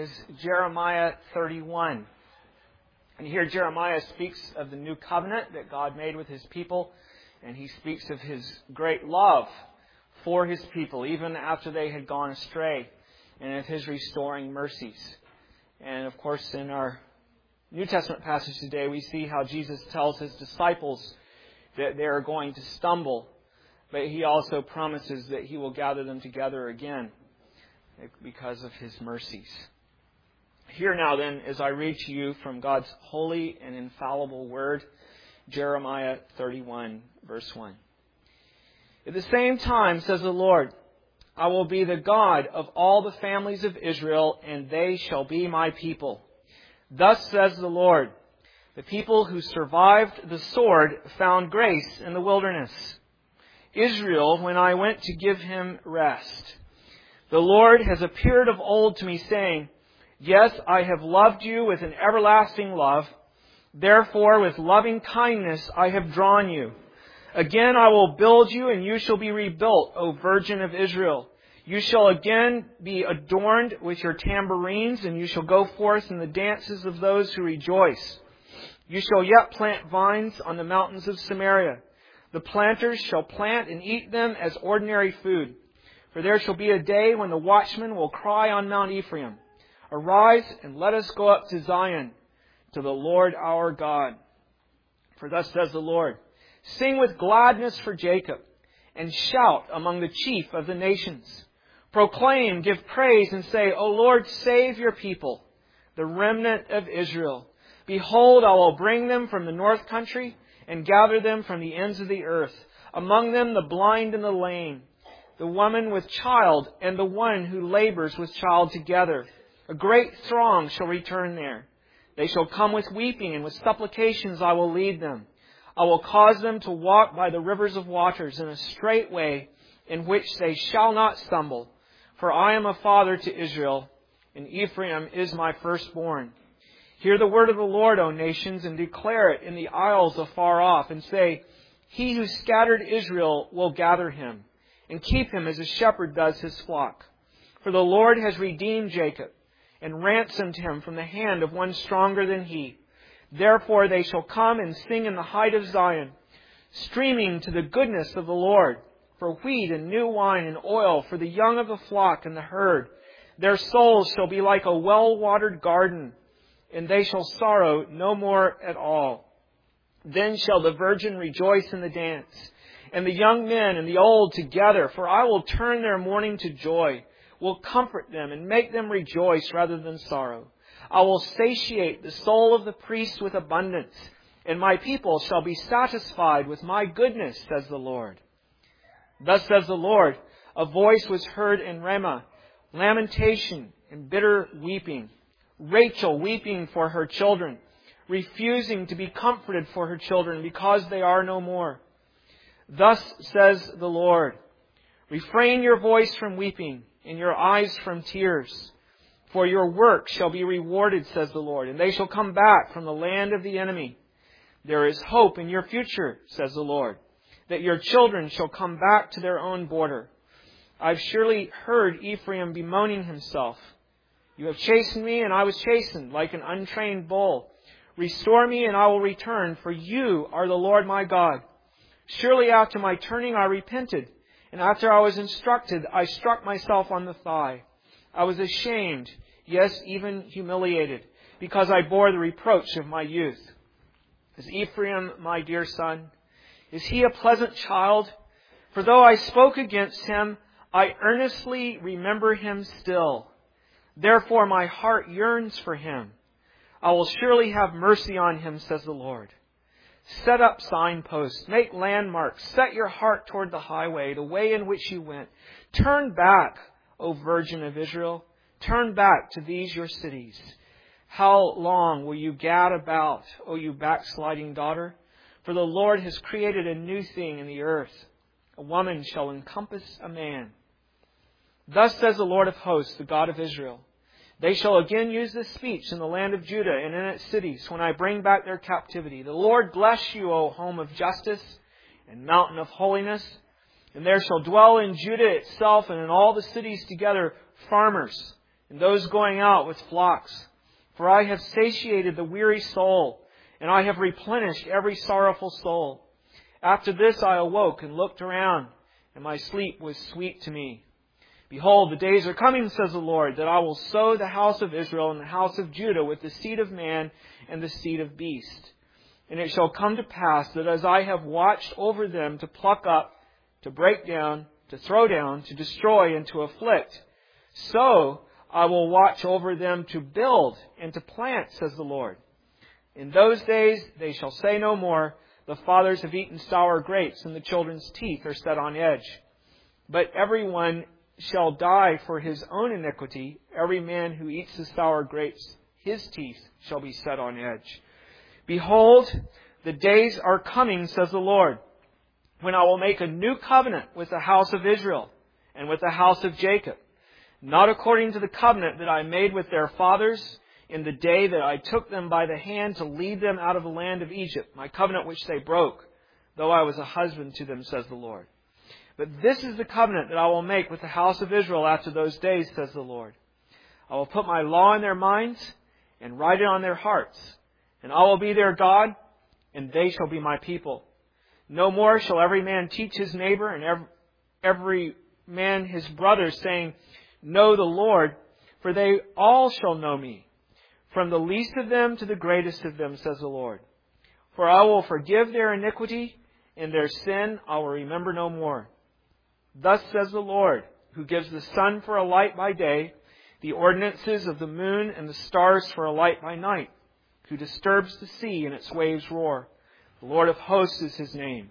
is Jeremiah 31. And here Jeremiah speaks of the new covenant that God made with His people, and he speaks of His great love for His people, even after they had gone astray, and of His restoring mercies. And of course, in our New Testament passage today, we see how Jesus tells His disciples that they are going to stumble, but He also promises that He will gather them together again because of His mercies. Hear now then, as I read to you from God's holy and infallible word, Jeremiah 31, verse 1. At the same time, says the Lord, I will be the God of all the families of Israel, and they shall be my people. Thus says the Lord, the people who survived the sword found grace in the wilderness. Israel, when I went to give him rest. The Lord has appeared of old to me, saying, Yes, I have loved you with an everlasting love. Therefore, with loving kindness I have drawn you. Again I will build you, and you shall be rebuilt, O Virgin of Israel. You shall again be adorned with your tambourines, and you shall go forth in the dances of those who rejoice. You shall yet plant vines on the mountains of Samaria. The planters shall plant and eat them as ordinary food. For there shall be a day when the watchman will cry on Mount Ephraim, Arise, and let us go up to Zion, to the Lord our God. For thus says the Lord, Sing with gladness for Jacob, and shout among the chief of the nations. Proclaim, give praise, and say, O Lord, save your people, the remnant of Israel. Behold, I will bring them from the north country, and gather them from the ends of the earth. Among them the blind and the lame, the woman with child, and the one who labors with child together. A great throng shall return there. They shall come with weeping, and with supplications I will lead them. I will cause them to walk by the rivers of waters in a straight way, in which they shall not stumble. For I am a father to Israel, and Ephraim is my firstborn. Hear the word of the Lord, O nations, and declare it in the isles afar off, and say, He who scattered Israel will gather him, and keep him as a shepherd does his flock. For the Lord has redeemed Jacob, and ransomed him from the hand of one stronger than he. Therefore they shall come and sing in the height of Zion, streaming to the goodness of the Lord, for wheat and new wine and oil, for the young of the flock and the herd. Their souls shall be like a well-watered garden, and they shall sorrow no more at all. Then shall the virgin rejoice in the dance, and the young men and the old together, for I will turn their mourning to joy, will comfort them and make them rejoice rather than sorrow. I will satiate the soul of the priest with abundance, and my people shall be satisfied with my goodness, says the Lord. Thus says the Lord, a voice was heard in Ramah, lamentation and bitter weeping. Rachel weeping for her children, refusing to be comforted for her children because they are no more. Thus says the Lord, refrain your voice from weeping and your eyes from tears. For your work shall be rewarded, says the Lord, and they shall come back from the land of the enemy. There is hope in your future, says the Lord, that your children shall come back to their own border. I've surely heard Ephraim bemoaning himself. You have chastened me, and I was chastened like an untrained bull. Restore me, and I will return, for you are the Lord my God. Surely after my turning I repented, and after I was instructed, I struck myself on the thigh. I was ashamed, yes, even humiliated, because I bore the reproach of my youth. Is Ephraim my dear son? Is he a pleasant child? For though I spoke against him, I earnestly remember him still. Therefore my heart yearns for him. I will surely have mercy on him, says the Lord. Set up signposts, make landmarks, set your heart toward the highway, the way in which you went. Turn back, O Virgin of Israel, turn back to these your cities. How long will you gad about, O you backsliding daughter? For the Lord has created a new thing in the earth. A woman shall encompass a man. Thus says the Lord of hosts, the God of Israel. They shall again use this speech in the land of Judah and in its cities when I bring back their captivity. The Lord bless you, O home of justice and mountain of holiness. And there shall dwell in Judah itself and in all the cities together farmers and those going out with flocks. For I have satiated the weary soul, and I have replenished every sorrowful soul. After this I awoke and looked around, and my sleep was sweet to me. Behold, the days are coming, says the Lord, that I will sow the house of Israel and the house of Judah with the seed of man and the seed of beast. And it shall come to pass that as I have watched over them to pluck up, to break down, to throw down, to destroy, and to afflict, so I will watch over them to build and to plant, says the Lord. In those days they shall say no more, the fathers have eaten sour grapes, and the children's teeth are set on edge. But everyone shall die for his own iniquity. Every man who eats the sour grapes, his teeth shall be set on edge. Behold, the days are coming, says the Lord, when I will make a new covenant with the house of Israel and with the house of Jacob, not according to the covenant that I made with their fathers in the day that I took them by the hand to lead them out of the land of Egypt, my covenant which they broke, though I was a husband to them, says the Lord. But this is the covenant that I will make with the house of Israel after those days, says the Lord. I will put my law in their minds and write it on their hearts, and I will be their God, and they shall be my people. No more shall every man teach his neighbor and every man his brother, saying, Know the Lord, for they all shall know me, from the least of them to the greatest of them, says the Lord. For I will forgive their iniquity, and their sin I will remember no more. Thus says the Lord, who gives the sun for a light by day, the ordinances of the moon and the stars for a light by night, who disturbs the sea and its waves roar. The Lord of hosts is his name.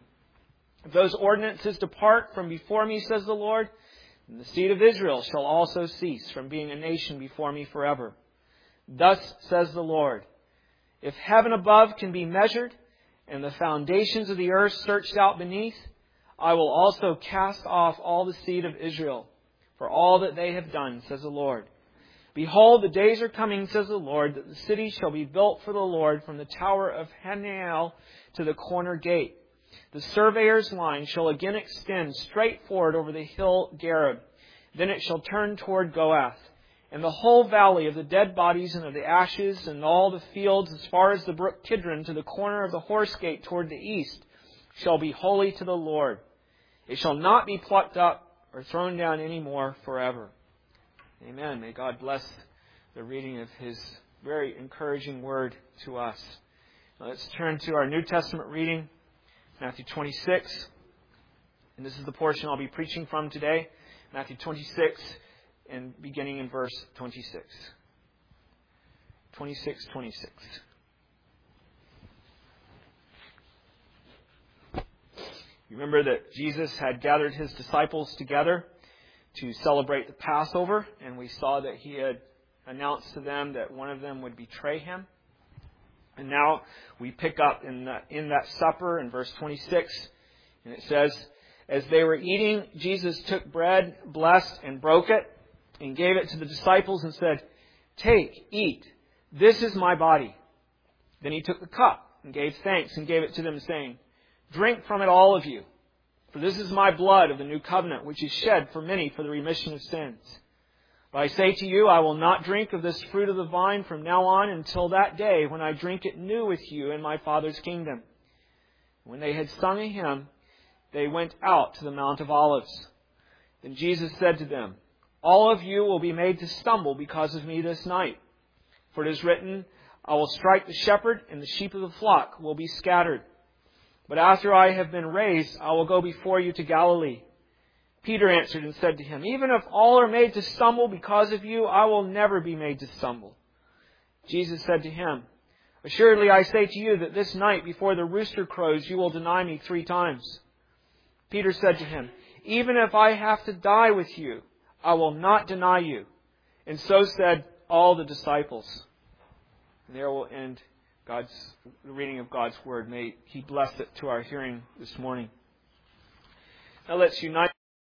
If those ordinances depart from before me, says the Lord, then the seed of Israel shall also cease from being a nation before me forever. Thus says the Lord, if heaven above can be measured, and the foundations of the earth searched out beneath, I will also cast off all the seed of Israel for all that they have done, says the Lord. Behold, the days are coming, says the Lord, that the city shall be built for the Lord from the tower of Hananel to the corner gate. The surveyor's line shall again extend straight forward over the hill Gareb. Then it shall turn toward Goath. And the whole valley of the dead bodies and of the ashes and all the fields as far as the brook Kidron to the corner of the horse gate toward the east shall be holy to the Lord. It shall not be plucked up or thrown down any more forever. Amen. May God bless the reading of His very encouraging word to us. Now let's turn to our New Testament reading, Matthew 26. And this is the portion I'll be preaching from today, Matthew 26, and beginning in verse 26. 26:26. You remember that Jesus had gathered His disciples together to celebrate the Passover, and we saw that He had announced to them that one of them would betray Him. And now we pick up in that supper in verse 26, and it says, as they were eating, Jesus took bread, blessed, and broke it, and gave it to the disciples and said, Take, eat, this is my body. Then He took the cup and gave thanks and gave it to them, saying, Drink from it, all of you, for this is my blood of the new covenant, which is shed for many for the remission of sins. But I say to you, I will not drink of this fruit of the vine from now on until that day when I drink it new with you in my Father's kingdom. When they had sung a hymn, they went out to the Mount of Olives. Then Jesus said to them, All of you will be made to stumble because of me this night. For it is written, I will strike the shepherd, and the sheep of the flock will be scattered. But after I have been raised, I will go before you to Galilee. Peter answered and said to him, Even if all are made to stumble because of you, I will never be made to stumble. Jesus said to him, Assuredly I say to you that this night before the rooster crows, you will deny me 3 times. Peter said to him, Even if I have to die with you, I will not deny you. And so said all the disciples. And there will end the reading of God's Word. May He bless it to our hearing this morning. Now let's unite.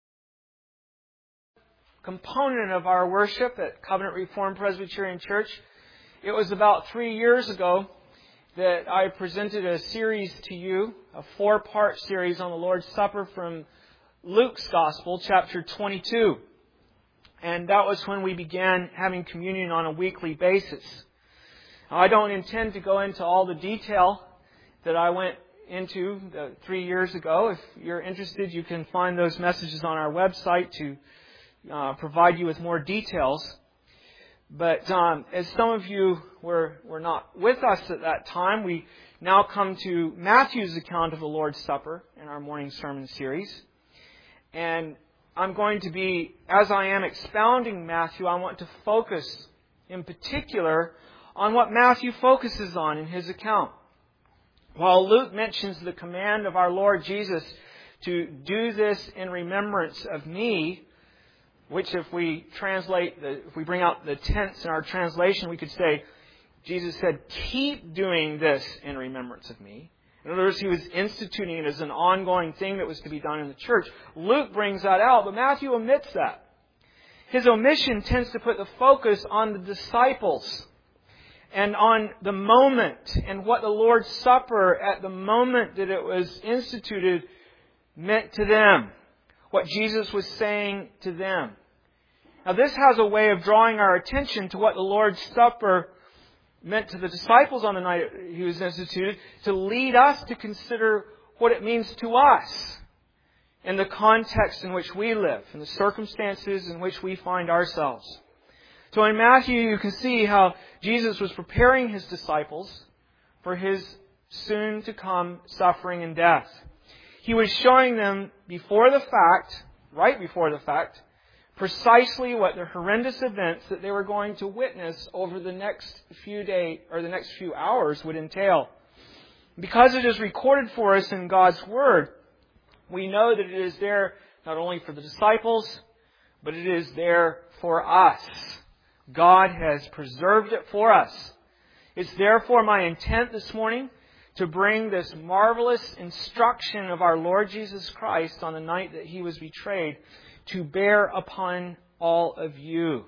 Component of our worship at Covenant Reformed Presbyterian Church. It was about 3 years ago that I presented a series to you, a 4-part series on the Lord's Supper from Luke's Gospel, chapter 22. And that was when we began having communion on a weekly basis. Now, I don't intend to go into all the detail that I went into 3 years ago. If you're interested, you can find those messages on our website to provide you with more details. But as some of you were not with us at that time, we now come to Matthew's account of the Lord's Supper in our morning sermon series. And I'm going to be, as I am expounding Matthew, I want to focus in particular on what Matthew focuses on in his account. While Luke mentions the command of our Lord Jesus to do this in remembrance of me, which if we bring out the tense in our translation, we could say, Jesus said, keep doing this in remembrance of me. In other words, he was instituting it as an ongoing thing that was to be done in the church. Luke brings that out, but Matthew omits that. His omission tends to put the focus on the disciples and on the moment and what the Lord's Supper at the moment that it was instituted meant to them. What Jesus was saying to them. Now this has a way of drawing our attention to what the Lord's Supper meant to the disciples on the night he was instituted, to lead us to consider what it means to us in the context in which we live, in the circumstances in which we find ourselves. So in Matthew you can see how Jesus was preparing his disciples for his soon-to-come suffering and death. He was showing them right before the fact, precisely what the horrendous events that they were going to witness over the next few days or the next few hours would entail. Because it is recorded for us in God's Word, we know that it is there not only for the disciples, but it is there for us. God has preserved it for us. It's therefore my intent this morning to bring this marvelous instruction of our Lord Jesus Christ on the night that he was betrayed to bear upon all of you,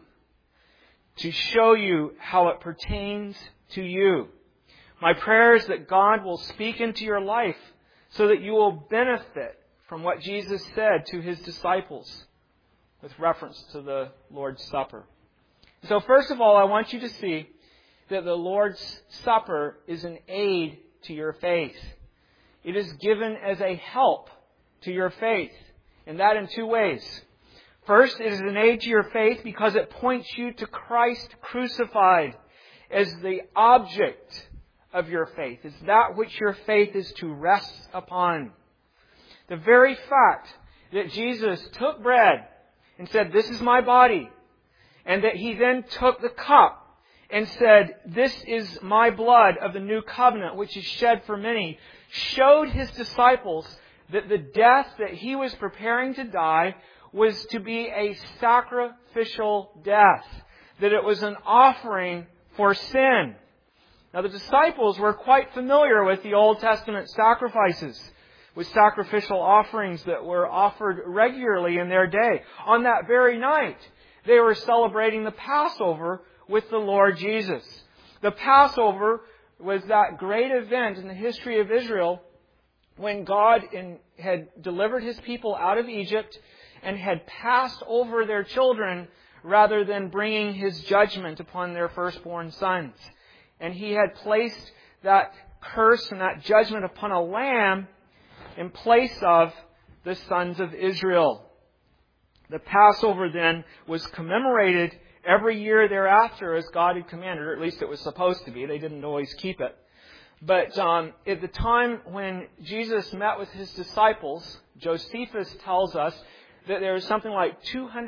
to show you how it pertains to you. My prayer is that God will speak into your life so that you will benefit from what Jesus said to his disciples with reference to the Lord's Supper. So first of all, I want you to see that the Lord's Supper is an aid to your faith. It is given as a help to your faith, and that in two ways. First, it is an aid to your faith because it points you to Christ crucified as the object of your faith. It's that which your faith is to rest upon. The very fact that Jesus took bread and said, "This is my body," and that he then took the cup and said, "This is my blood of the new covenant, which is shed for many," showed his disciples that the death that he was preparing to die was to be a sacrificial death, that it was an offering for sin. Now the disciples were quite familiar with the Old Testament sacrifices, with sacrificial offerings that were offered regularly in their day. On that very night, they were celebrating the Passover with the Lord Jesus. The Passover was that great event in the history of Israel when God had delivered his people out of Egypt and had passed over their children rather than bringing his judgment upon their firstborn sons. And he had placed that curse and that judgment upon a lamb in place of the sons of Israel. The Passover then was commemorated every year thereafter as God had commanded, or at least it was supposed to be. They didn't always keep it. But at the time when Jesus met with his disciples, Josephus tells us that there was something like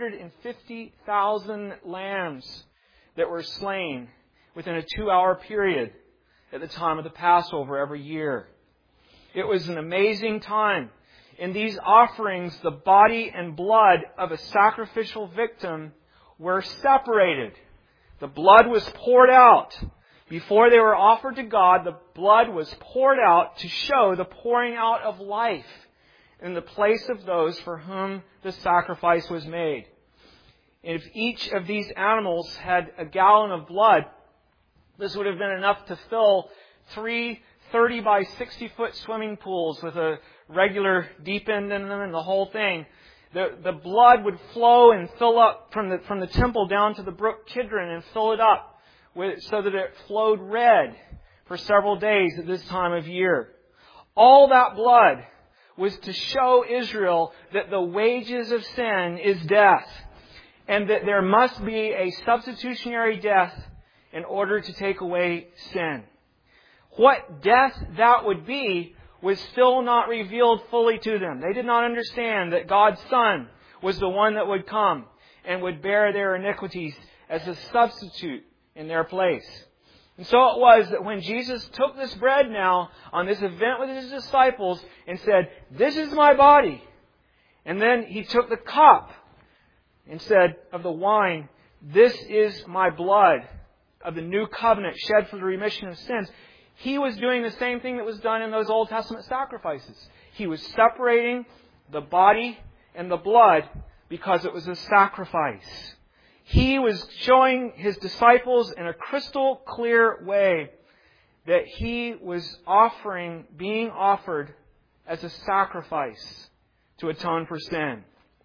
250,000 lambs that were slain within a 2-hour period at the time of the Passover every year. It was an amazing time. In these offerings, the body and blood of a sacrificial victim were separated. The blood was poured out. Before they were offered to God, the blood was poured out to show the pouring out of life in the place of those for whom the sacrifice was made. And if each of these animals had a gallon of blood, this would have been enough to fill 3 30 by 60 foot swimming pools with a regular deep end in them and the whole thing. The blood would flow and fill up from the temple down to the brook Kidron and fill it up so that it flowed red for several days at this time of year. All that blood was to show Israel that the wages of sin is death, and that there must be a substitutionary death in order to take away sin. What death that would be was still not revealed fully to them. They did not understand that God's Son was the one that would come and would bear their iniquities as a substitute in their place. And so it was that when Jesus took this bread now on this event with His disciples and said, "This is my body," and then He took the cup and said of the wine, "This is my blood of the new covenant shed for the remission of sins," He was doing the same thing that was done in those Old Testament sacrifices. He was separating the body and the blood because it was a sacrifice. He was showing His disciples in a crystal clear way that He was being offered as a sacrifice to atone for sin.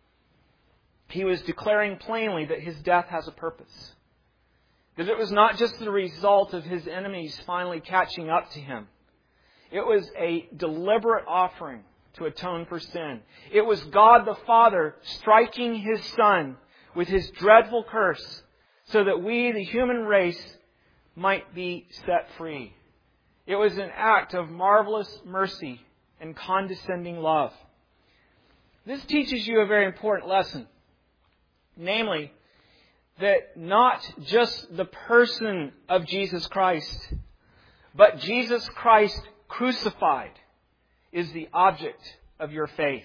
He was declaring plainly that His death has a purpose. That it was not just the result of His enemies finally catching up to Him. It was a deliberate offering to atone for sin. It was God the Father striking His Son with His dreadful curse so that we, the human race, might be set free. It was an act of marvelous mercy and condescending love. This teaches you a very important lesson. Namely, that not just the person of Jesus Christ, but Jesus Christ crucified is the object of your faith.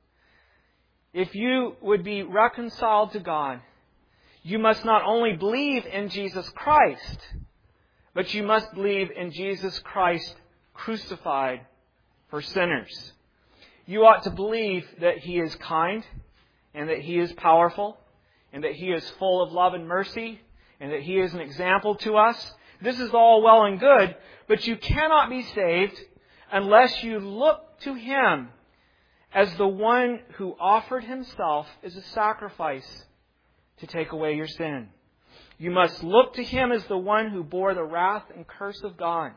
If you would be reconciled to God, you must not only believe in Jesus Christ, but you must believe in Jesus Christ crucified for sinners. You ought to believe that He is kind, and that He is powerful, and that He is full of love and mercy, and that He is an example to us. This is all well and good, but you cannot be saved unless you look to Him as the one who offered Himself as a sacrifice to take away your sin. You must look to Him as the one who bore the wrath and curse of God.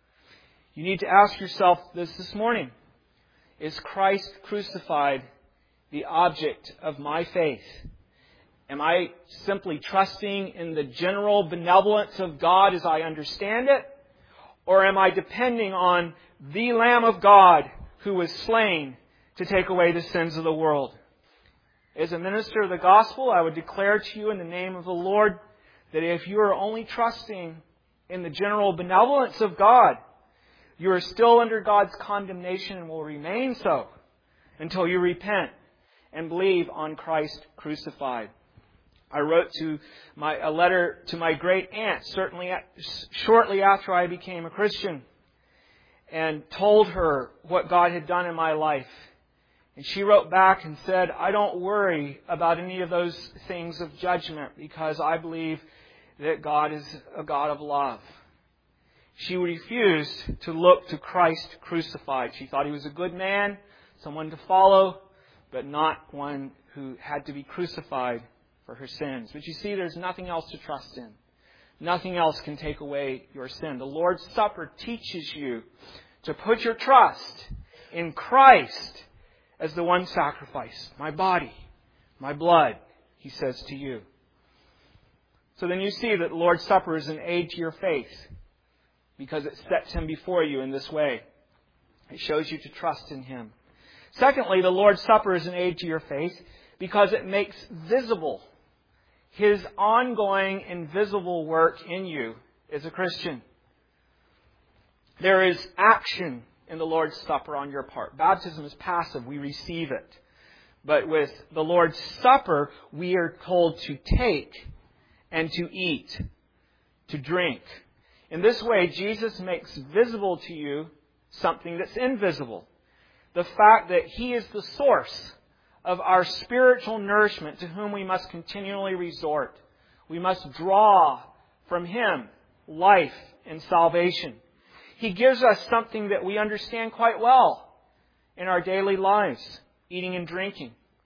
You need to ask yourself this morning. Is Christ crucified the object of my faith? Am I simply trusting in the general benevolence of God as I understand it? Or am I depending on the Lamb of God who was slain to take away the sins of the world? As a minister of the gospel, I would declare to you in the name of the Lord that if you are only trusting in the general benevolence of God, you are still under God's condemnation and will remain so until you repent and believe on Christ crucified. I wrote a letter to my great aunt shortly after I became a Christian and told her what God had done in my life. And she wrote back and said, "I don't worry about any of those things of judgment because I believe that God is a God of love." She refused to look to Christ crucified. She thought He was a good man, someone to follow, but not one who had to be crucified for her sins. But you see, there's nothing else to trust in. Nothing else can take away your sin. The Lord's Supper teaches you to put your trust in Christ as the one sacrifice. My body, my blood, He says to you. So then you see that the Lord's Supper is an aid to your faith because it sets Him before you in this way. It shows you to trust in Him. Secondly, the Lord's Supper is an aid to your faith because it makes visible His ongoing invisible work in you as a Christian. There is action in the Lord's Supper on your part. Baptism is passive. We receive it. But with the Lord's Supper, we are told to take and to eat, to drink. In this way, Jesus makes visible to you something that's invisible. The fact that He is the source of our spiritual nourishment to whom we must continually resort. We must draw from Him life and salvation. He gives us something that we understand quite well in our daily lives, eating and drinking.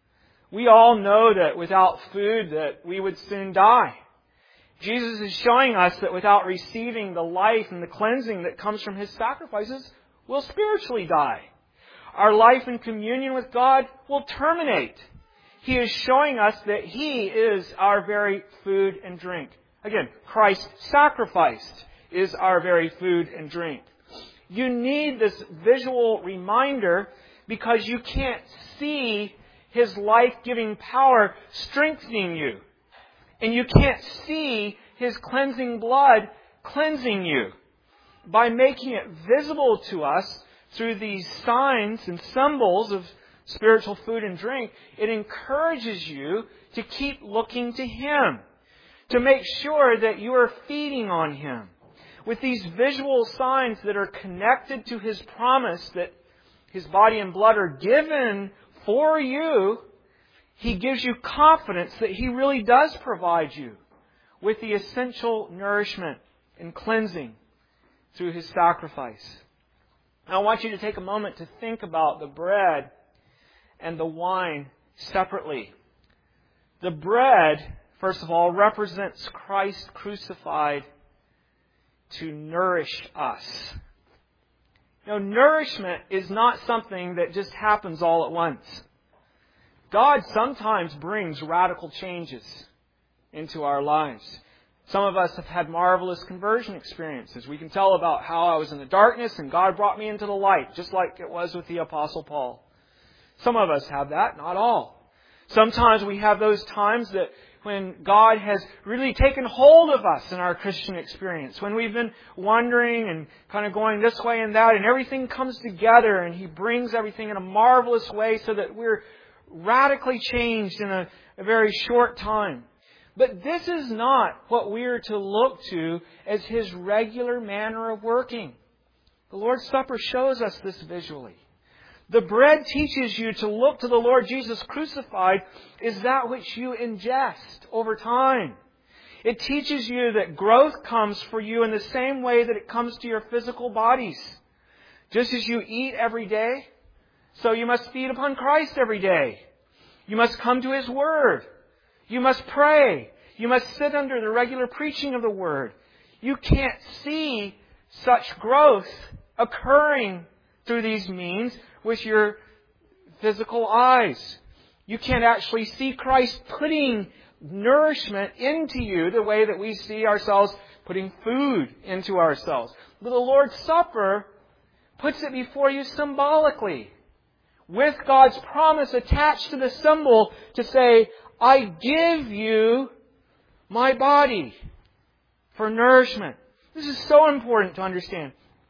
We all know that without food that we would soon die. Jesus is showing us that without receiving the life and the cleansing that comes from His sacrifices, we'll spiritually die. Our life in communion with God will terminate. He is showing us that He is our very food and drink. Again, Christ sacrificed is our very food and drink. You need this visual reminder because you can't see His life-giving power strengthening you. And you can't see His cleansing blood cleansing you. By making it visible to us through these signs and symbols of spiritual food and drink, it encourages you to keep looking to Him, to make sure that you are feeding on Him. With these visual signs that are connected to His promise that His body and blood are given for you, He gives you confidence that He really does provide you with the essential nourishment and cleansing through His sacrifice. Now, I want you to take a moment to think about the bread and the wine separately. The bread, first of all, represents Christ crucified to nourish us. Now, nourishment is not something that just happens all at once. God sometimes brings radical changes into our lives. Some of us have had marvelous conversion experiences. We can tell about how I was in the darkness and God brought me into the light, just like it was with the Apostle Paul. Some of us have that, not all. Sometimes we have those times that when God has really taken hold of us in our Christian experience, when we've been wandering and kind of going this way and that, and everything comes together and He brings everything in a marvelous way so that we're radically changed in a very short time. But this is not what we are to look to as His regular manner of working. The Lord's Supper shows us this visually. The bread teaches you to look to the Lord Jesus crucified as that which you ingest over time. It teaches you that growth comes for you in the same way that it comes to your physical bodies. Just as you eat every day, so you must feed upon Christ every day. You must come to His Word. You must pray. You must sit under the regular preaching of the Word. You can't see such growth occurring through these means with your physical eyes. You can't actually see Christ putting nourishment into you the way that we see ourselves putting food into ourselves. But the Lord's Supper puts it before you symbolically, with God's promise attached to the symbol to say, I give you my body for nourishment. This is so important to understand.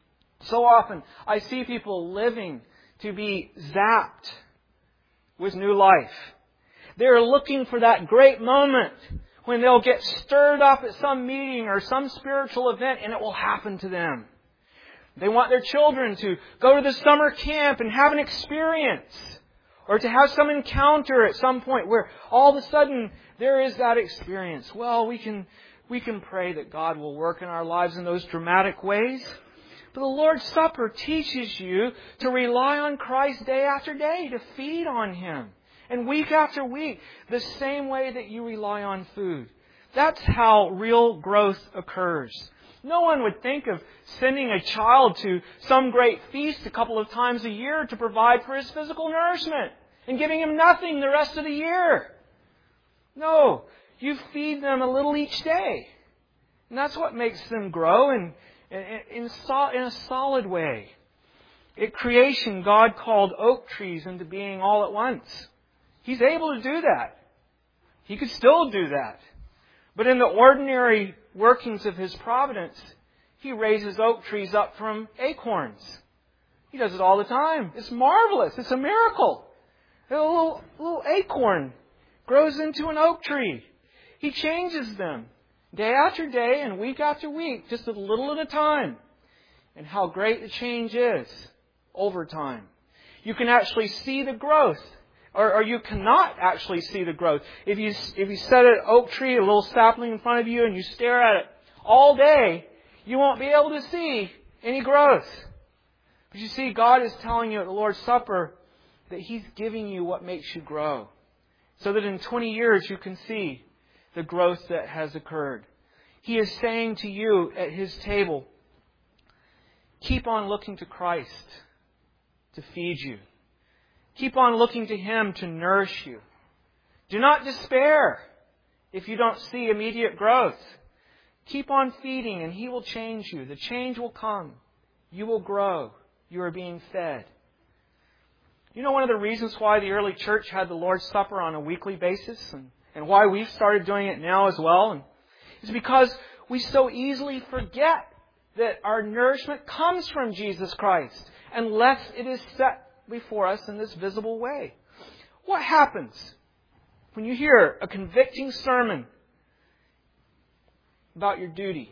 So often I see people living to be zapped with new life. They're looking for that great moment when they'll get stirred up at some meeting or some spiritual event and it will happen to them. They want their children to go to the summer camp and have an experience, or to have some encounter at some point where all of a sudden there is that experience. Well, we can pray that God will work in our lives in those dramatic ways. But the Lord's Supper teaches you to rely on Christ day after day, to feed on Him. And week after week, the same way that you rely on food. That's how real growth occurs. No one would think of sending a child to some great feast a couple of times a year to provide for his physical nourishment and giving him nothing the rest of the year. No, you feed them a little each day. And that's what makes them grow in a solid way. At creation, God called oak trees into being all at once. He's able to do that. He could still do that. But in the ordinary workings of His providence, He raises oak trees up from acorns. He does it all the time. It's marvelous. It's a miracle. A little acorn grows into an oak tree. He changes them day after day and week after week, just a little at a time. And how great the change is over time. You can actually see the growth. Or you cannot actually see the growth. If you set an oak tree, a little sapling in front of you, and you stare at it all day, you won't be able to see any growth. But you see, God is telling you at the Lord's Supper that He's giving you what makes you grow. so that in 20 years you can see the growth that has occurred. He is saying to you at His table, keep on looking to Christ to feed you. Keep on looking to Him to nourish you. Do not despair if you don't see immediate growth. Keep on feeding and He will change you. The change will come. You will grow. You are being fed. You know one of the reasons why the early church had the Lord's Supper on a weekly basis and why we've started doing it now as well? Is because we so easily forget that our nourishment comes from Jesus Christ unless it is set before us in this visible way. What happens when you hear a convicting sermon about your duty?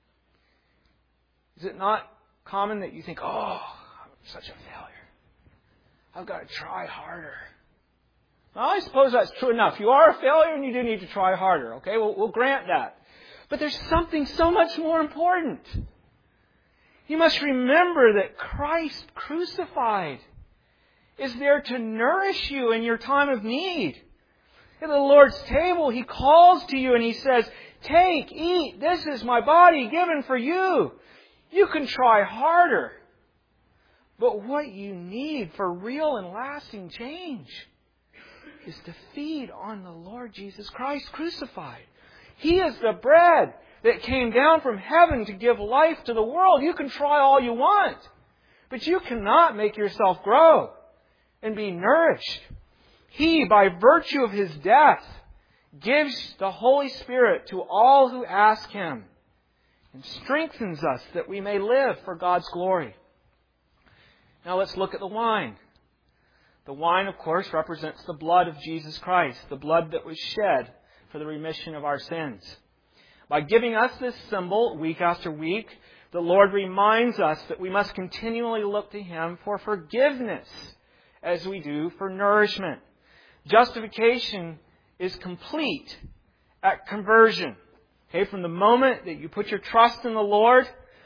Is it not common that you think, oh, I'm such a failure. I've got to try harder. Well, I suppose that's true enough. You are a failure and you do need to try harder. Okay, we'll grant that. But there's something so much more important. You must remember that Christ crucified is there to nourish you in your time of need. At the Lord's table, He calls to you and He says, take, eat, this is my body given for you. You can try harder. But what you need for real and lasting change is to feed on the Lord Jesus Christ crucified. He is the bread that came down from heaven to give life to the world. You can try all you want, but you cannot make yourself grow and be nourished. He, by virtue of His death, gives the Holy Spirit to all who ask Him and strengthens us that we may live for God's glory. Now let's look at the wine. The wine, of course, represents the blood of Jesus Christ, the blood that was shed for the remission of our sins. By giving us this symbol week after week, the Lord reminds us that we must continually look to Him for forgiveness as we do for nourishment. Justification is complete at conversion. Okay, from the moment that you put your trust in the Lord,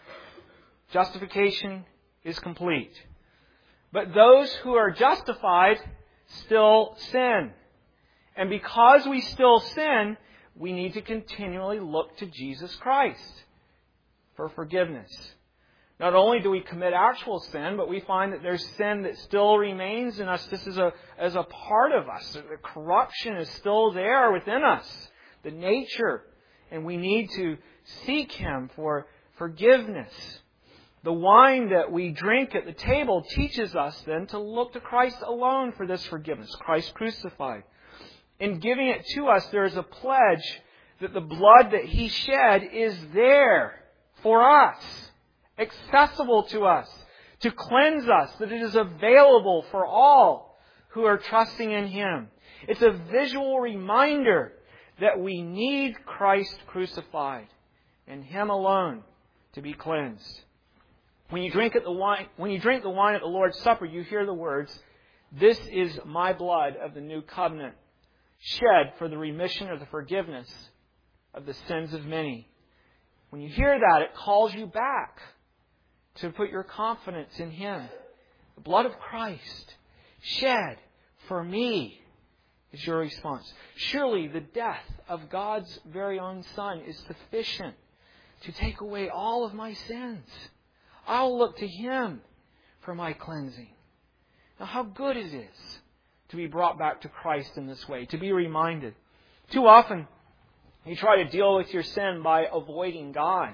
justification is complete. But those who are justified still sin. And because we still sin, we need to continually look to Jesus Christ for forgiveness. Not only do we commit actual sin, but we find that there's sin that still remains in us. This is as a part of us. The corruption is still there within us, the nature. And we need to seek Him for forgiveness. The wine that we drink at the table teaches us then to look to Christ alone for this forgiveness, Christ crucified. In giving it to us, there is a pledge that the blood that He shed is there for us, accessible to us, to cleanse us, that it is available for all who are trusting in Him. It's a visual reminder that we need Christ crucified and Him alone to be cleansed. When you drink the wine at the Lord's Supper, you hear the words, "This is my blood of the new covenant, shed for the remission or the forgiveness of the sins of many." When you hear that, it calls you back to put your confidence in Him. The blood of Christ shed for me is your response. Surely the death of God's very own Son is sufficient to take away all of my sins. I'll look to Him for my cleansing. Now, how good it is to be brought back to Christ in this way, to be reminded. Too often, you try to deal with your sin by avoiding God,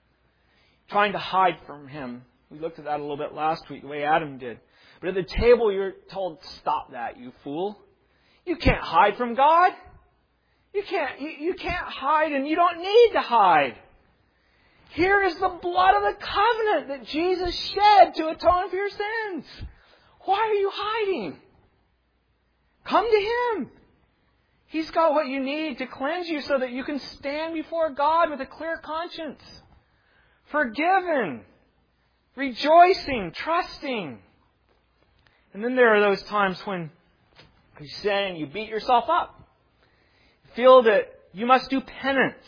trying to hide from Him. We looked at that a little bit last week, the way Adam did. But at the table, you're told, stop that, you fool. You can't hide from God. You can't hide, and you don't need to hide. Here is the blood of the covenant that Jesus shed to atone for your sins. Why are you hiding? Come to Him. He's got what you need to cleanse you so that you can stand before God with a clear conscience. Forgiven. Rejoicing. Trusting. And then there are those times when you sin and you beat yourself up. You feel that you must do penance.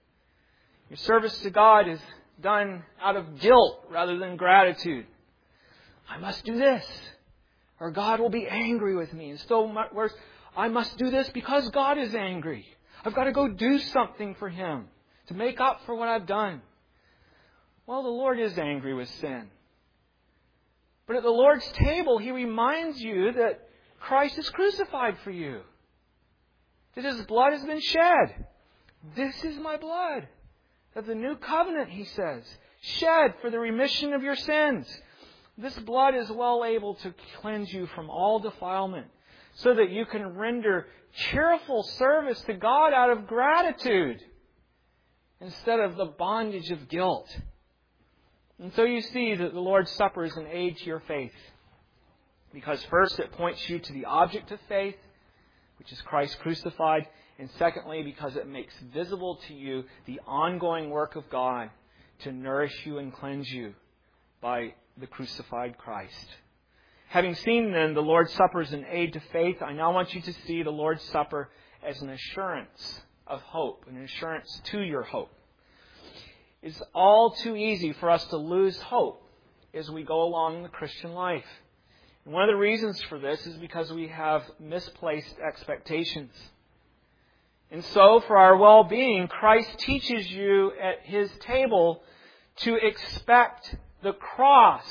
Your service to God is done out of guilt rather than gratitude. I must do this, or God will be angry with me. And so I must do this because God is angry. I've got to go do something for Him to make up for what I've done. Well, the Lord is angry with sin. But at the Lord's table, He reminds you that Christ is crucified for you. That His blood has been shed. This is my blood of the new covenant, He says, shed for the remission of your sins. This blood is well able to cleanse you from all defilement, so that you can render cheerful service to God out of gratitude instead of the bondage of guilt. And so you see that the Lord's Supper is an aid to your faith. Because first, it points you to the object of faith, which is Christ crucified. And secondly, because it makes visible to you the ongoing work of God to nourish you and cleanse you by the crucified Christ. Having seen then the Lord's Supper as an aid to faith, I now want you to see the Lord's Supper as an assurance of hope, an assurance to your hope. It's all too easy for us to lose hope as we go along in the Christian life. And one of the reasons for this is because we have misplaced expectations. And so, for our well-being, Christ teaches you at His table to expect the cross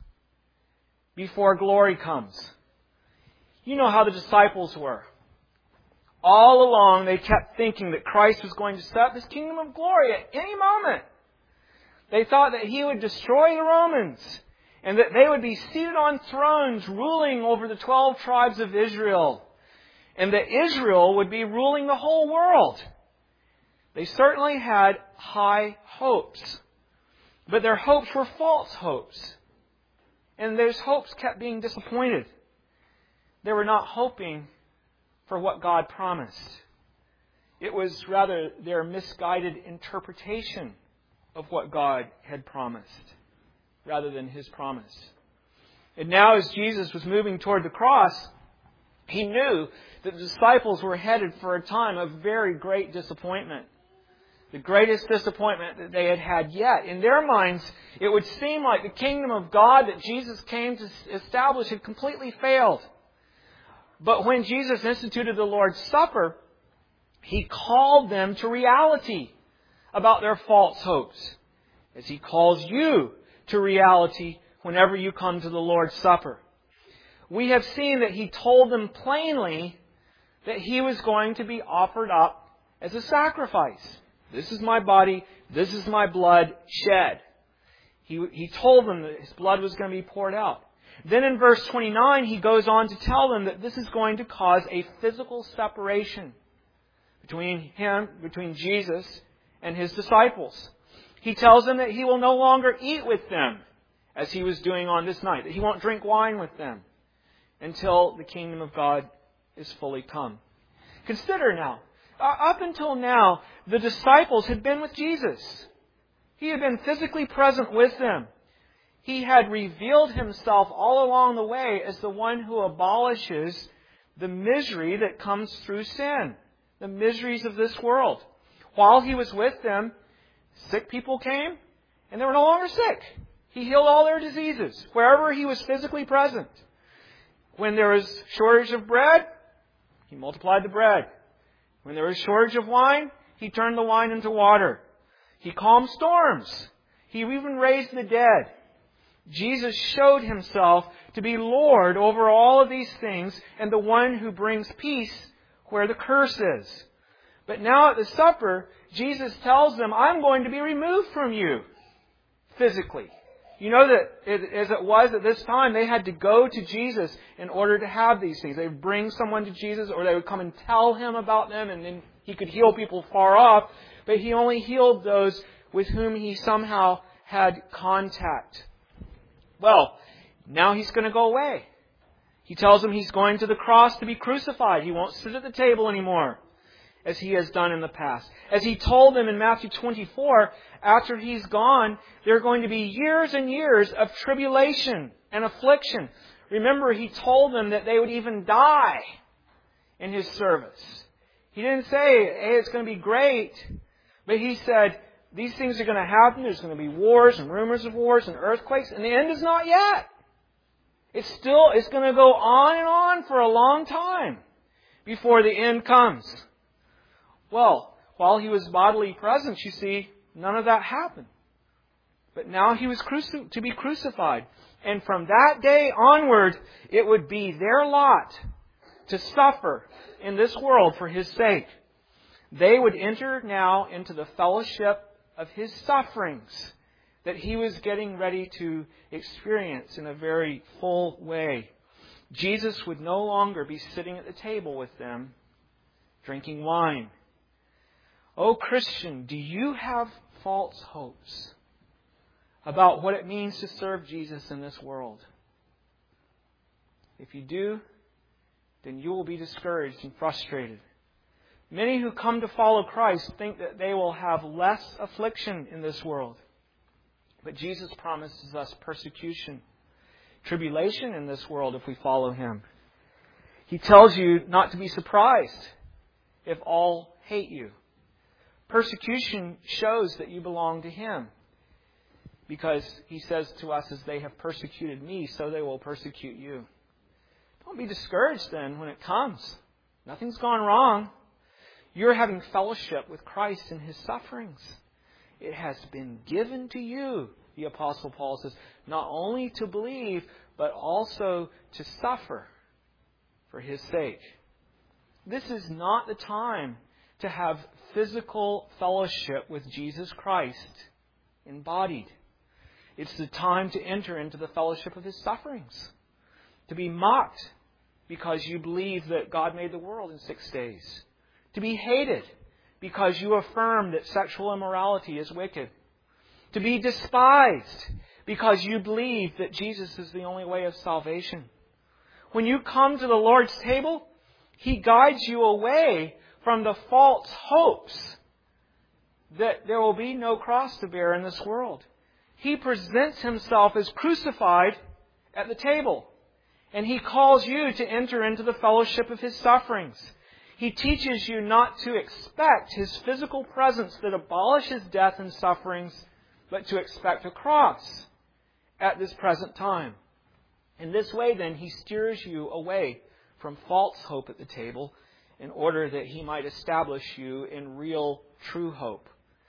before glory comes. You know how the disciples were. All along, they kept thinking that Christ was going to set up His kingdom of glory at any moment. They thought that He would destroy the Romans and that they would be seated on thrones ruling over the 12 tribes of Israel, and that Israel would be ruling the whole world. They certainly had high hopes, but their hopes were false hopes, and those hopes kept being disappointed. They were not hoping for what God promised. It was rather their misguided interpretation of what God had promised, rather than His promise. And now as Jesus was moving toward the cross, He knew that the disciples were headed for a time of very great disappointment. The greatest disappointment that they had had yet. In their minds, it would seem like the kingdom of God that Jesus came to establish had completely failed. But when Jesus instituted the Lord's Supper, He called them to reality about their false hopes, as He calls you to reality whenever you come to the Lord's Supper. We have seen that He told them plainly that He was going to be offered up as a sacrifice. This is my body, this is my blood shed. He told them that His blood was going to be poured out. Then in verse 29, He goes on to tell them that this is going to cause a physical separation between Jesus and His disciples. He tells them that He will no longer eat with them as He was doing on this night, that He won't drink wine with them until the kingdom of God is fully come. Consider now, up until now, the disciples had been with Jesus. He had been physically present with them. He had revealed Himself all along the way as the one who abolishes the misery that comes through sin, the miseries of this world. While He was with them, sick people came, and they were no longer sick. He healed all their diseases, wherever He was physically present. When there was shortage of bread, He multiplied the bread. When there was shortage of wine, He turned the wine into water. He calmed storms. He even raised the dead. Jesus showed Himself to be Lord over all of these things and the one who brings peace where the curse is. But now at the supper, Jesus tells them, I'm going to be removed from you physically. You know that as it was at this time, they had to go to Jesus in order to have these things. They would bring someone to Jesus, or they would come and tell Him about them, and then He could heal people far off. But He only healed those with whom He somehow had contact. Well, now He's going to go away. He tells them He's going to the cross to be crucified. He won't sit at the table anymore, as He has done in the past. As He told them in Matthew 24, after He's gone, there are going to be years and years of tribulation and affliction. Remember, He told them that they would even die in His service. He didn't say, hey, it's going to be great. But He said, these things are going to happen. There's going to be wars and rumors of wars and earthquakes. And the end is not yet. It's going to go on and on for a long time. before the end comes. Well, while he was bodily present, you see, none of that happened. But now he was to be crucified. And from that day onward, it would be their lot to suffer in this world for His sake. They would enter now into the fellowship of His sufferings that He was getting ready to experience in a very full way. Jesus would no longer be sitting at the table with them, drinking wine. Oh, Christian, do you have false hopes about what it means to serve Jesus in this world? If you do, then you will be discouraged and frustrated. Many who come to follow Christ think that they will have less affliction in this world. But Jesus promises us persecution, tribulation in this world if we follow Him. He tells you not to be surprised if all hate you. Persecution shows that you belong to Him. Because He says to us, as they have persecuted me, so they will persecute you. Don't be discouraged then when it comes. Nothing's gone wrong. You're having fellowship with Christ in His sufferings. It has been given to you, the Apostle Paul says, not only to believe, but also to suffer for His sake. This is not the time to have physical fellowship with Jesus Christ embodied. It's the time to enter into the fellowship of His sufferings. To be mocked because you believe that God made the world in 6 days. To be hated because you affirm that sexual immorality is wicked. To be despised because you believe that Jesus is the only way of salvation. When you come to the Lord's table, He guides you away from the false hopes that there will be no cross to bear in this world. He presents Himself as crucified at the table. And He calls you to enter into the fellowship of His sufferings. He teaches you not to expect His physical presence that abolishes death and sufferings, but to expect a cross at this present time. In this way, then, He steers you away from false hope at the table in order that He might establish you in real, true hope.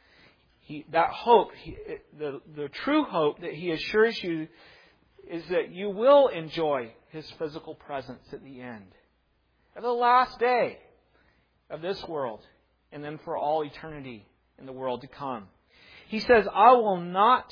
The true hope that He assures you is that you will enjoy His physical presence at the end, at the last day of this world, and then for all eternity in the world to come. He says, I will not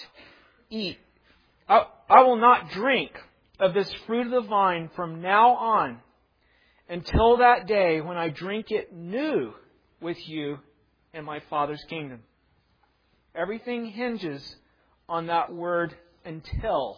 drink of this fruit of the vine from now on until that day when I drink it new with you in my Father's kingdom. Everything hinges on that word until.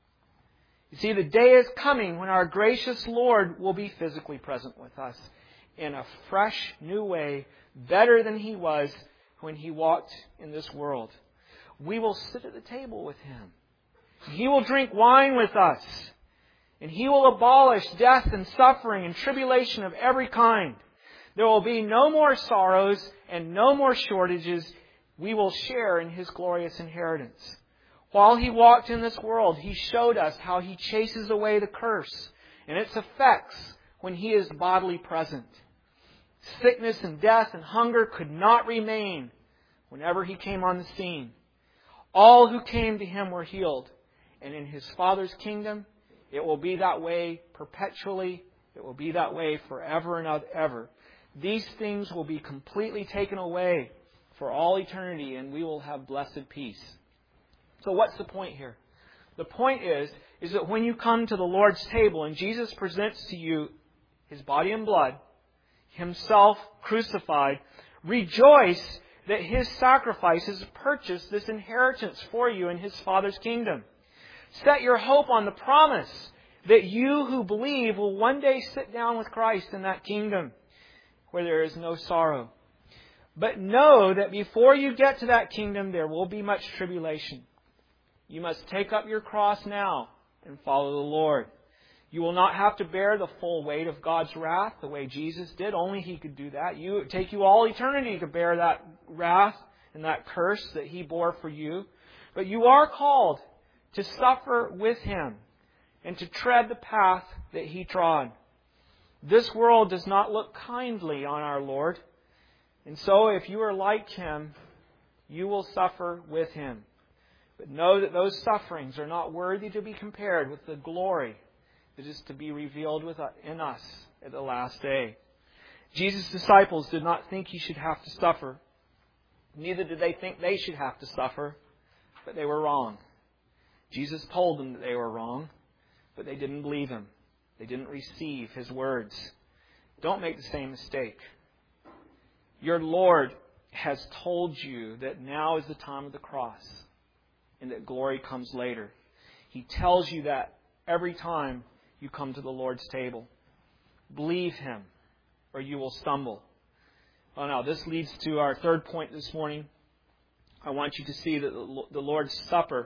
You see, the day is coming when our gracious Lord will be physically present with us in a fresh, new way, better than He was when He walked in this world. We will sit at the table with Him. He will drink wine with us. And He will abolish death and suffering and tribulation of every kind. There will be no more sorrows and no more shortages. We will share in His glorious inheritance. While He walked in this world, He showed us how He chases away the curse and its effects when He is bodily present. Sickness and death and hunger could not remain whenever He came on the scene. All who came to Him were healed. And in His Father's kingdom, it will be that way perpetually. It will be that way forever and ever. These things will be completely taken away for all eternity, and we will have blessed peace. So what's the point here? The point is that when you come to the Lord's table and Jesus presents to you His body and blood, Himself crucified, rejoice that His sacrifice has purchased this inheritance for you in His Father's kingdom. Set your hope on the promise that you who believe will one day sit down with Christ in that kingdom where there is no sorrow. But know that before you get to that kingdom, there will be much tribulation. You must take up your cross now and follow the Lord. You will not have to bear the full weight of God's wrath the way Jesus did. Only He could do that. It would take you all eternity to bear that wrath and that curse that He bore for you. But you are called to suffer with Him and to tread the path that He trod. This world does not look kindly on our Lord. And so if you are like Him, you will suffer with Him. But know that those sufferings are not worthy to be compared with the glory that is to be revealed in us at the last day. Jesus' disciples did not think He should have to suffer. Neither did they think they should have to suffer, but they were wrong. Jesus told them that they were wrong, but they didn't believe Him. They didn't receive His words. Don't make the same mistake. Your Lord has told you that now is the time of the cross and that glory comes later. He tells you that every time you come to the Lord's table. Believe Him or you will stumble. Well, now, this leads to our third point this morning. I want you to see that the Lord's Supper,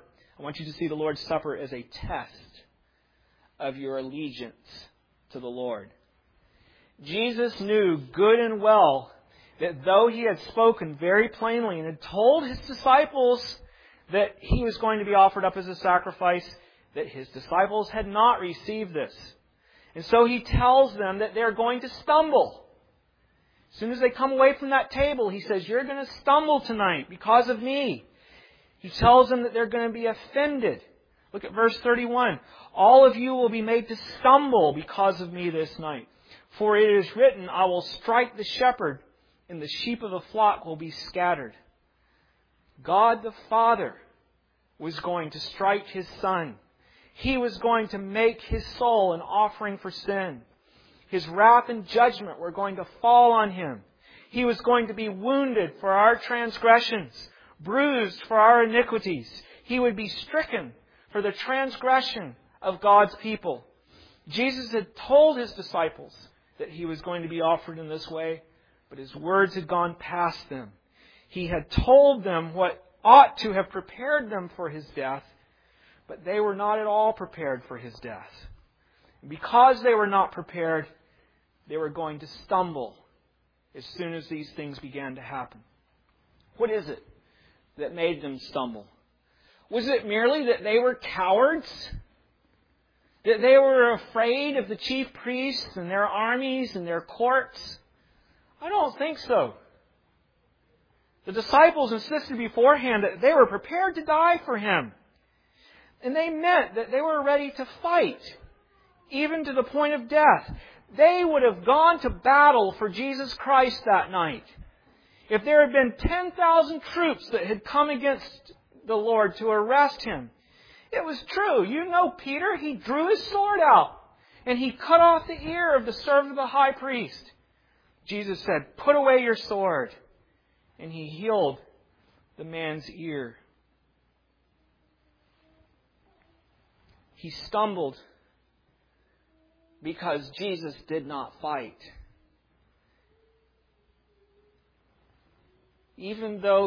as a test of your allegiance to the Lord. Jesus knew good and well that though He had spoken very plainly and had told His disciples that He was going to be offered up as a sacrifice, that His disciples had not received this. And so He tells them that they're going to stumble. As soon as they come away from that table, He says, you're going to stumble tonight because of me. He tells them that they're going to be offended. Look at verse 31. All of you will be made to stumble because of me this night. For it is written, I will strike the shepherd, and the sheep of the flock will be scattered. God the Father was going to strike His Son. He was going to make His soul an offering for sin. His wrath and judgment were going to fall on Him. He was going to be wounded for our transgressions, bruised for our iniquities. He would be stricken for the transgression of God's people. Jesus had told His disciples that He was going to be offered in this way, but His words had gone past them. He had told them what ought to have prepared them for His death, but they were not at all prepared for His death. Because they were not prepared, they were going to stumble as soon as these things began to happen. What is it that made them stumble? Was it merely that they were cowards? That they were afraid of the chief priests and their armies and their courts? I don't think so. The disciples insisted beforehand that they were prepared to die for Him. And they meant that they were ready to fight, even to the point of death. They would have gone to battle for Jesus Christ that night. If there had been 10,000 troops that had come against the Lord to arrest Him, it was true. You know Peter, he drew his sword out and he cut off the ear of the servant of the high priest. Jesus said, put away your sword. And He healed the man's ear. He stumbled because Jesus did not fight. Even though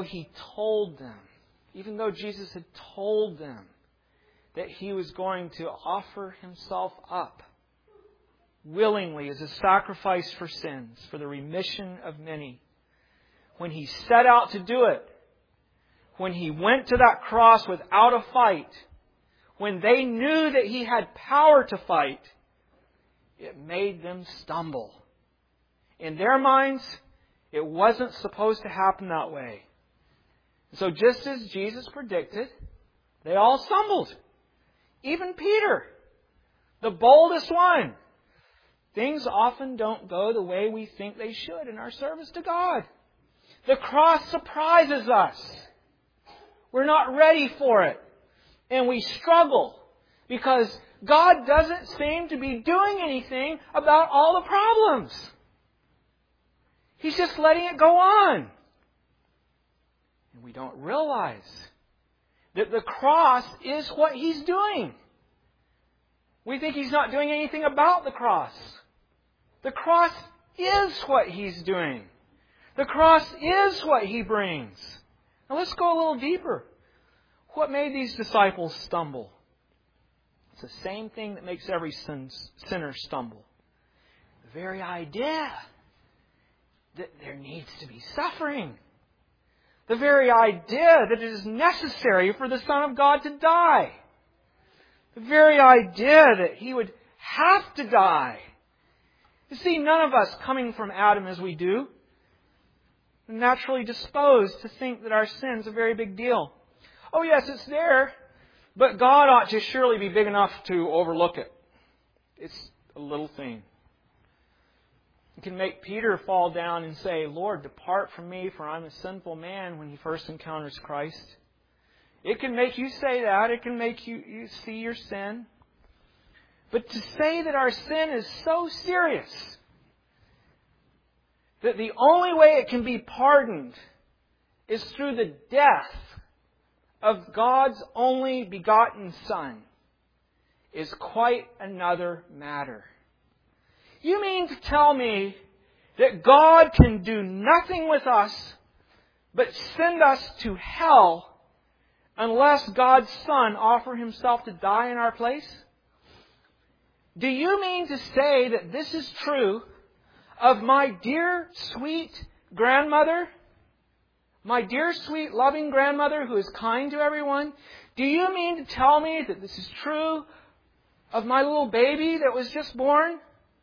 Jesus had told them that He was going to offer Himself up willingly as a sacrifice for sins, for the remission of many, when He set out to do it, when He went to that cross without a fight, when they knew that He had power to fight, it made them stumble. In their minds, it wasn't supposed to happen that way. So just as Jesus predicted, they all stumbled. Even Peter, the boldest one. Things often don't go the way we think they should in our service to God. The cross surprises us. We're not ready for it. And we struggle because God doesn't seem to be doing anything about all the problems. He's just letting it go on. And we don't realize that the cross is what He's doing. We think He's not doing anything about the cross. The cross is what He's doing. The cross is what He brings. Now let's go a little deeper. What made these disciples stumble? It's the same thing that makes every sinner stumble. The very idea that there needs to be suffering. The very idea that it is necessary for the Son of God to die. The very idea that He would have to die. You see, none of us coming from Adam as we do are naturally disposed to think that our sin's a very big deal. Oh yes, it's there, but God ought to surely be big enough to overlook it. It's a little thing. It can make Peter fall down and say, Lord, depart from me, for I'm a sinful man, when he first encounters Christ. It can make you say that. It can make you see your sin. But to say that our sin is so serious that the only way it can be pardoned is through the death of God's only begotten Son is quite another matter. You mean to tell me that God can do nothing with us but send us to hell unless God's Son offer Himself to die in our place? Do you mean to say that this is true of my dear, sweet grandmother? My dear, sweet, loving grandmother who is kind to everyone? Do you mean to tell me that this is true of my little baby that was just born?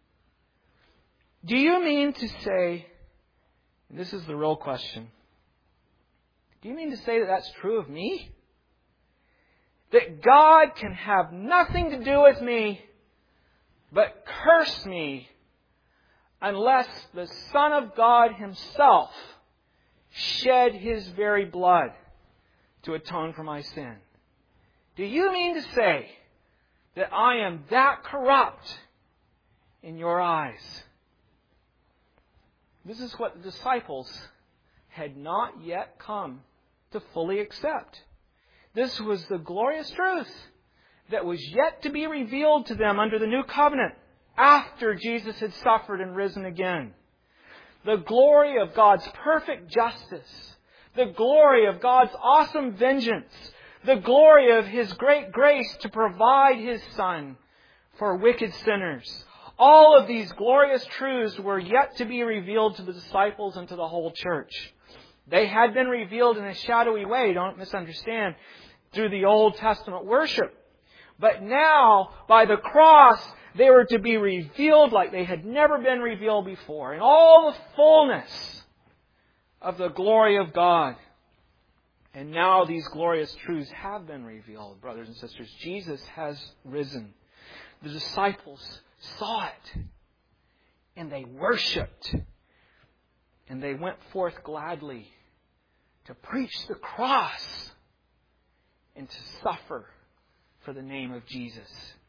Do you mean to say, and this is the real question, do you mean to say that that's true of me? That God can have nothing to do with me but curse me unless the Son of God Himself shed His very blood to atone for my sin? Do you mean to say that I am that corrupt in your eyes? This is what the disciples had not yet come to fully accept. This was the glorious truth that was yet to be revealed to them under the new covenant after Jesus had suffered and risen again. The glory of God's perfect justice, the glory of God's awesome vengeance, the glory of His great grace to provide His Son for wicked sinners. All of these glorious truths were yet to be revealed to the disciples and to the whole church. They had been revealed in a shadowy way, don't misunderstand, through the Old Testament worship. But now, by the cross, they were to be revealed like they had never been revealed before, in all the fullness of the glory of God. And now these glorious truths have been revealed, brothers and sisters. Jesus has risen. The disciples saw it, and they worshipped, and they went forth gladly to preach the cross and to suffer for the name of Jesus.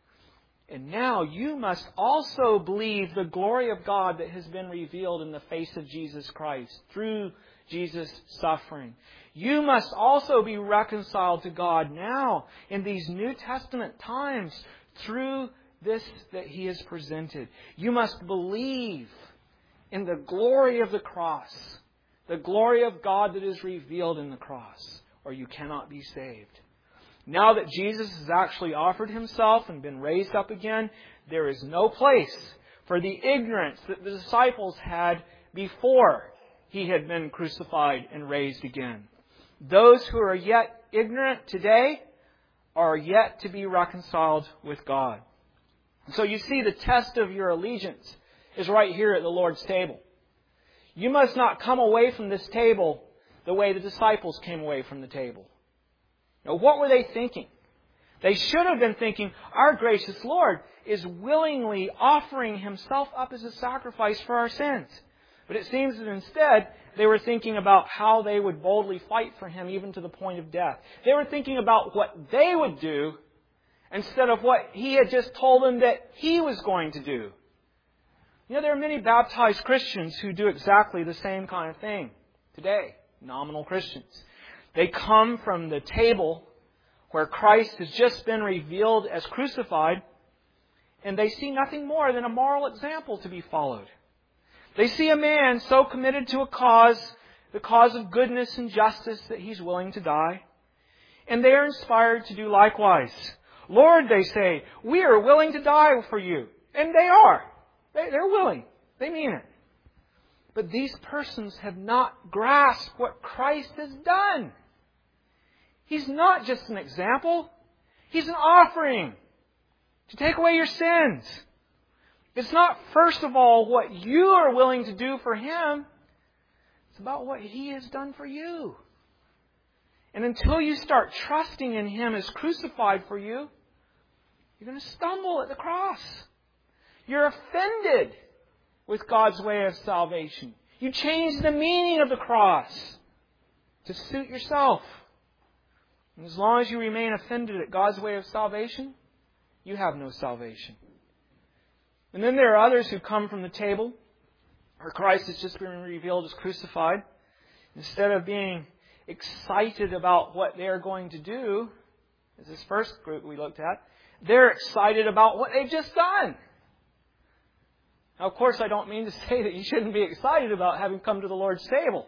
And now you must also believe the glory of God that has been revealed in the face of Jesus Christ through Jesus' suffering. You must also be reconciled to God now in these New Testament times through this that He has presented. You must believe in the glory of the cross, the glory of God that is revealed in the cross, or you cannot be saved. Now that Jesus has actually offered Himself and been raised up again, there is no place for the ignorance that the disciples had before He had been crucified and raised again. Those who are yet ignorant today are yet to be reconciled with God. So you see, the test of your allegiance is right here at the Lord's table. You must not come away from this table the way the disciples came away from the table. Now, what were they thinking? They should have been thinking, our gracious Lord is willingly offering Himself up as a sacrifice for our sins. But it seems that instead, they were thinking about how they would boldly fight for Him even to the point of death. They were thinking about what they would do instead of what He had just told them that He was going to do. You know, there are many baptized Christians who do exactly the same kind of thing today. Nominal Christians. They come from the table where Christ has just been revealed as crucified, and they see nothing more than a moral example to be followed. They see a man so committed to a cause, the cause of goodness and justice, that he's willing to die. And they are inspired to do likewise. Lord, they say, we are willing to die for you. And they are. They're willing. They mean it. But these persons have not grasped what Christ has done. He's not just an example. He's an offering to take away your sins. It's not, first of all, what you are willing to do for Him. It's about what He has done for you. And until you start trusting in Him as crucified for you, you're going to stumble at the cross. You're offended with God's way of salvation. You change the meaning of the cross to suit yourself. And as long as you remain offended at God's way of salvation, you have no salvation. And then there are others who come from the table where Christ has just been revealed as crucified. Instead of being excited about what they're going to do, as this first group we looked at, they're excited about what they've just done. Now, of course, I don't mean to say that you shouldn't be excited about having come to the Lord's table.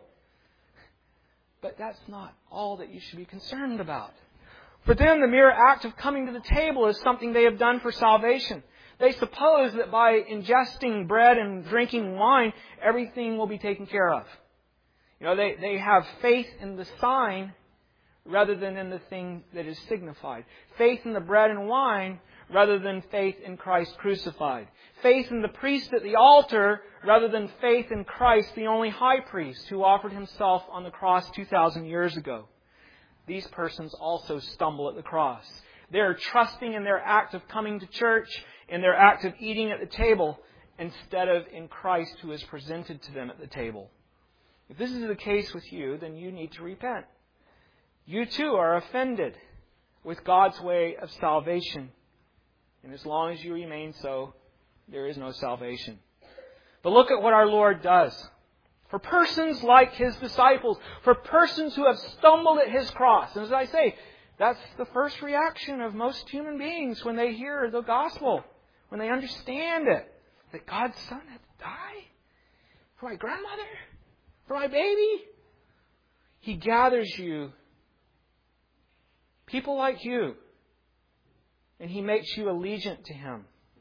But that's not all that you should be concerned about. For them, the mere act of coming to the table is something they have done for salvation. They suppose that by ingesting bread and drinking wine, everything will be taken care of. They have faith in the sign rather than in the thing that is signified. Faith in the bread and wine rather than faith in Christ crucified. Faith in the priest at the altar rather than faith in Christ, the only high priest who offered Himself on the cross 2,000 years ago. These persons also stumble at the cross. They are trusting in their act of coming to church, in their act of eating at the table, instead of in Christ who is presented to them at the table. If this is the case with you, then you need to repent. You too are offended with God's way of salvation. And as long as you remain so, there is no salvation. But look at what our Lord does. For persons like His disciples, for persons who have stumbled at His cross. And as I say, that's the first reaction of most human beings when they hear the gospel, when they understand it, that God's Son had to die for my grandmother, for my baby. He gathers you, people like you, and He makes you allegiant to Him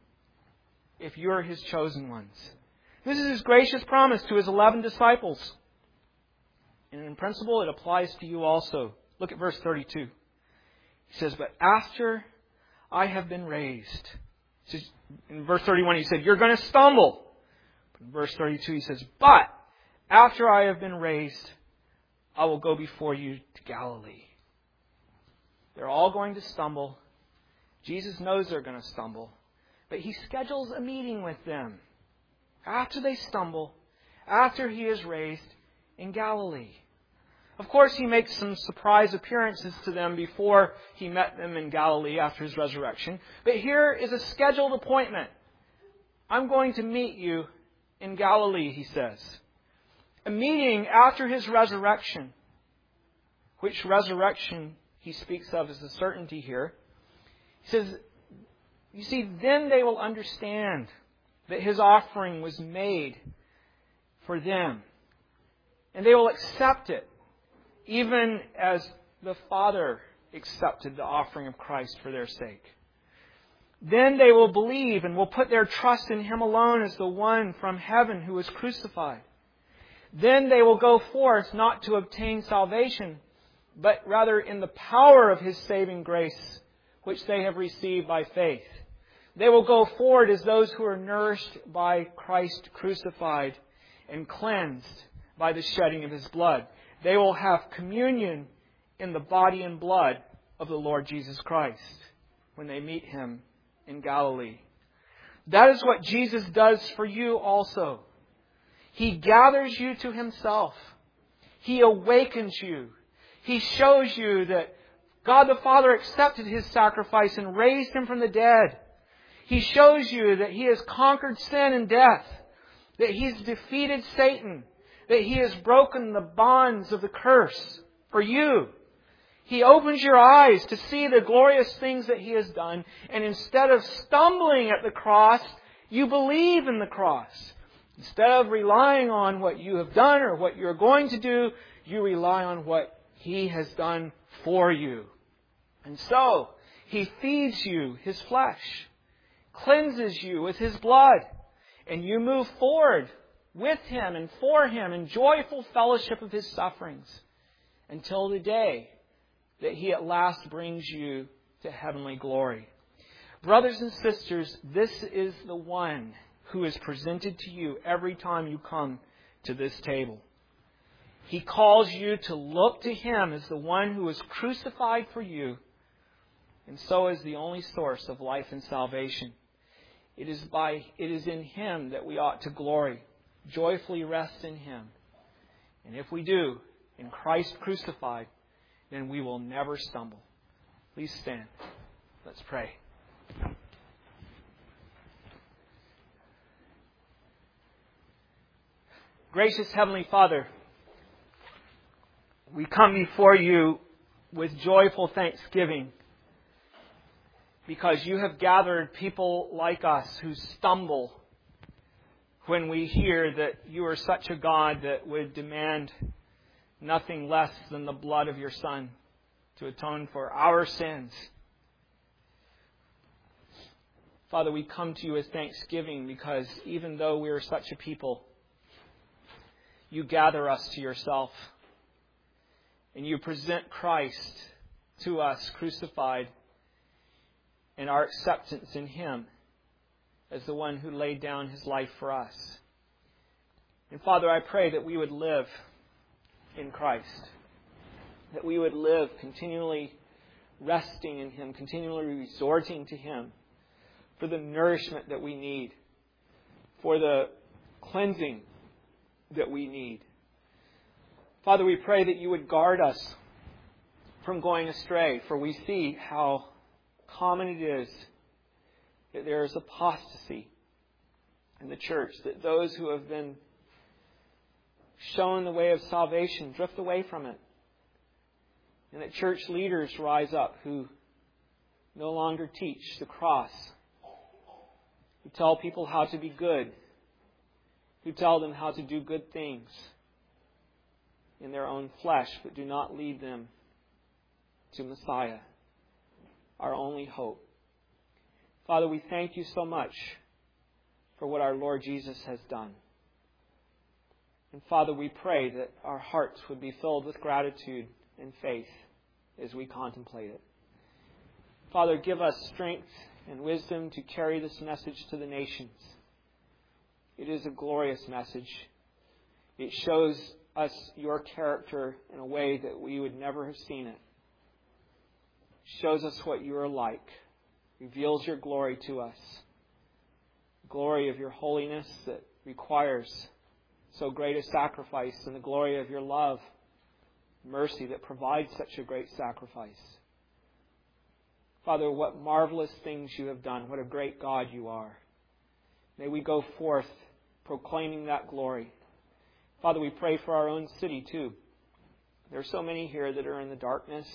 if you're His chosen ones. This is His gracious promise to His 11 disciples. And in principle, it applies to you also. Look at verse 32. He says, but after I have been raised. In verse 31, He said, you're going to stumble. In verse 32, He says, but after I have been raised, I will go before you to Galilee. They're all going to stumble. Jesus knows they're going to stumble. But He schedules a meeting with them after they stumble, after He is raised in Galilee. Of course, He makes some surprise appearances to them before He met them in Galilee after His resurrection. But here is a scheduled appointment. I'm going to meet you in Galilee, He says. A meeting after His resurrection, which resurrection He speaks of as a certainty here. He says, you see, then they will understand that His offering was made for them. And they will accept it, even as the Father accepted the offering of Christ for their sake. Then they will believe and will put their trust in Him alone as the one from heaven who was crucified. Then they will go forth not to obtain salvation, but rather in the power of His saving grace, which they have received by faith. They will go forward as those who are nourished by Christ crucified and cleansed by the shedding of His blood. They will have communion in the body and blood of the Lord Jesus Christ when they meet Him in Galilee. That is what Jesus does for you also. He gathers you to Himself. He awakens you. He shows you that God the Father accepted His sacrifice and raised Him from the dead. He shows you that He has conquered sin and death, that He's defeated Satan, that He has broken the bonds of the curse for you. He opens your eyes to see the glorious things that He has done, and instead of stumbling at the cross, you believe in the cross. Instead of relying on what you have done or what you're going to do, you rely on what He has done for you. And so, He feeds you His flesh, cleanses you with His blood, and you move forward with Him and for Him in joyful fellowship of His sufferings until the day that He at last brings you to heavenly glory. Brothers and sisters, this is the one who is presented to you every time you come to this table. He calls you to look to Him as the one who was crucified for you, and so is the only source of life and salvation. It is in Him that we ought to glory, joyfully rest in Him. And if we do, in Christ crucified, then we will never stumble. Please stand. Let's pray. Gracious Heavenly Father, we come before you with joyful thanksgiving because you have gathered people like us who stumble when we hear that you are such a God that would demand nothing less than the blood of your Son to atone for our sins. Father, we come to you with thanksgiving because even though we are such a people, you gather us to yourself and you present Christ to us crucified and our acceptance in Him as the one who laid down His life for us. And Father, I pray that we would live in Christ, that we would live continually resting in Him, continually resorting to Him for the nourishment that we need, for the cleansing that we need. Father, we pray that you would guard us from going astray, for we see how common it is that there is apostasy in the church, that those who have been shown the way of salvation drift away from it, and that church leaders rise up who no longer teach the cross, who tell people how to be good, who tell them how to do good things in their own flesh, but do not lead them to Messiah, our only hope. Father, we thank you so much for what our Lord Jesus has done. And Father, we pray that our hearts would be filled with gratitude and faith as we contemplate it. Father, give us strength and wisdom to carry this message to the nations. It is a glorious message. It shows us your character in a way that we would never have seen it. It shows us what you are like. Reveals your glory to us. The glory of your holiness that requires so great a sacrifice, and the glory of your love, mercy that provides such a great sacrifice. Father, what marvelous things you have done. What a great God you are. May we go forth proclaiming that glory. Father, we pray for our own city too. There are so many here that are in the darkness.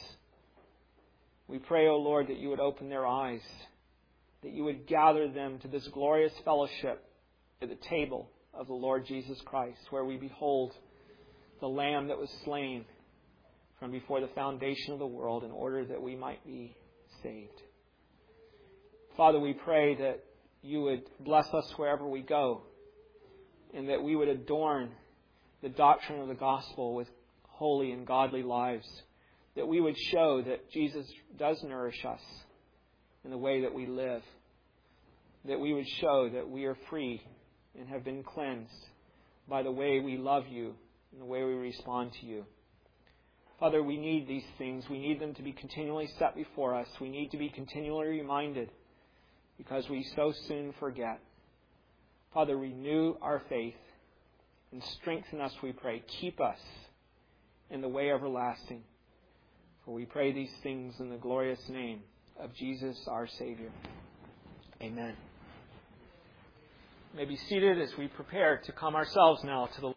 We pray, O Lord, that you would open their eyes, that you would gather them to this glorious fellowship at the table of the Lord Jesus Christ, where we behold the Lamb that was slain from before the foundation of the world in order that we might be saved. Father, we pray that you would bless us wherever we go, and that we would adorn the doctrine of the gospel with holy and godly lives, that we would show that Jesus does nourish us in the way that we live, that we would show that we are free and have been cleansed by the way we love you and the way we respond to you. Father, we need these things. We need them to be continually set before us. We need to be continually reminded because we so soon forget. Father, renew our faith and strengthen us, we pray. Keep us in the way everlasting. For we pray these things in the glorious name of Jesus, our Savior. Amen. You may be seated as we prepare to come ourselves now to the